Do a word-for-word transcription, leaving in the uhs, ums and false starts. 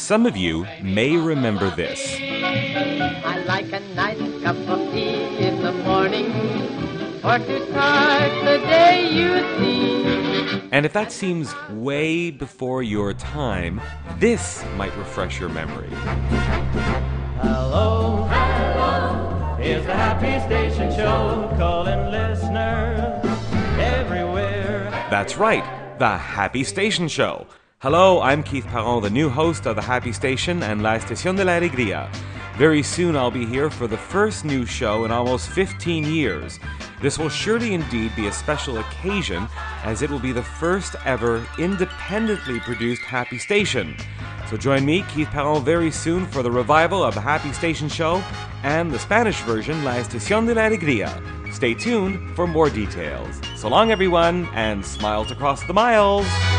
some of you may remember this. I like a nice cup of tea in the morning, or to start the day, you see. And if that seems way before your time, this might refresh your memory. Hello, hello, here's the Happy Station Show, calling listeners everywhere. That's right, the Happy Station Show. Hello, I'm Keith Parent, the new host of the Happy Station and La Estación de la Alegría. Very soon I'll be here for the first new show in almost fifteen years. This will surely indeed be a special occasion, as it will be the first ever independently produced Happy Station. So join me, Keith Parent, very soon for the revival of the Happy Station Show and the Spanish version, La Estación de la Alegría. Stay tuned for more details. So long, everyone, and smiles across the miles.